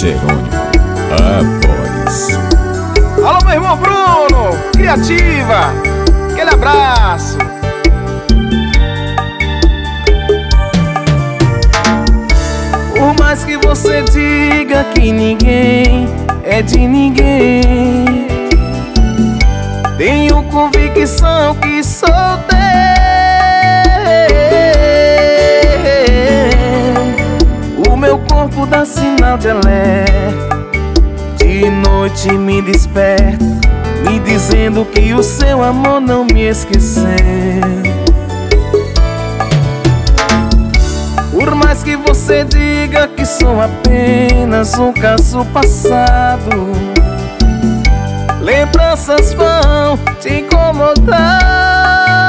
Jerônimo, a voz. Alô, meu irmão Bruno, Criativa, aquele abraço. Por mais que você diga que ninguém é de ninguém, tenho convicção que sou teu. O meu corpo dá sinal de alerta, de noite me desperta, me dizendo que o seu amor não me esqueceu. Por mais que você diga que sou apenas um caso passado, lembranças vão te incomodar.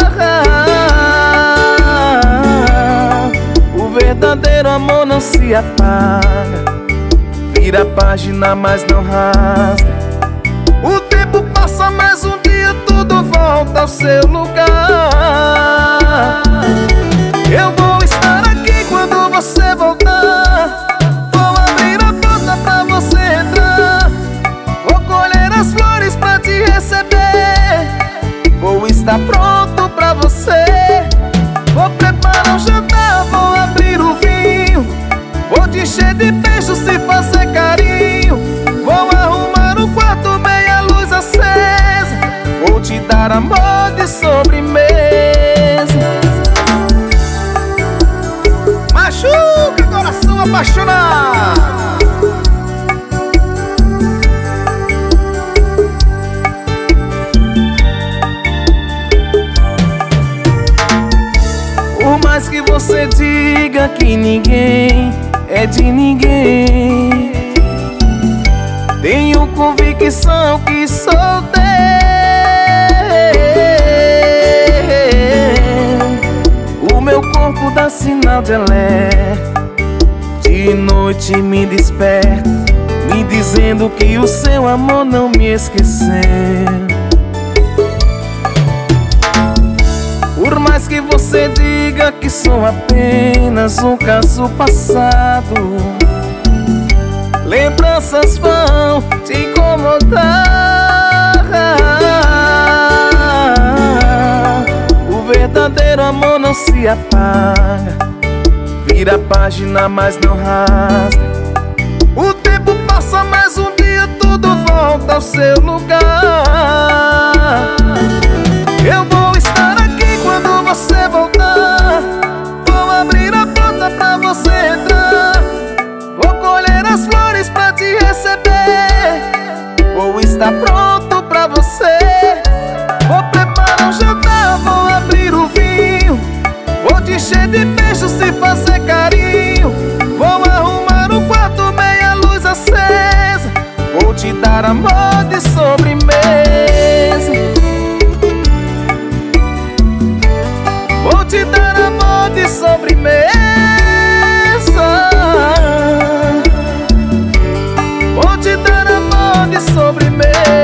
O verdadeiro amor não se apaga, vira a página, mas não rasga. O tempo passa, mais um dia tudo volta ao seu lugar. Eu vou estar aqui quando você voltar, vou abrir a porta pra você entrar, vou colher as flores pra te receber, vou estar pronto pra você. Vou preparar o jantar, vou abrir o vinho, vou te encher de beijos e fazer carinho, vou arrumar o quarto, meia luz acesa, vou te dar amor de sobremesa. Machuca, coração apaixonado. Por mais que você diga que ninguém é de ninguém, tenho convicção que sou teu. O meu corpo dá sinal de alerta, de noite me desperta, me dizendo que o seu amor não me esqueceu. Por mais que você diga que sou apenas um caso passado, lembranças vão te incomodar. O verdadeiro amor não se apaga, vira a página, mas não rasga. O tempo passa, mais um dia tudo volta ao seu lugar. Eu vou estar aqui quando você voltar, vou abrir a porta pra você entrar, vou colher as flores pra te receber, vou estar pronto pra você. Vou preparar o jantar, vou abrir o vinho, vou te encher de beijos e fazer carinho, vou arrumar o quarto, meia luz acesa, vou te dar amor de sobremesa. Vou te dar amor de sobremesa, vou te dar amor de sobremesa.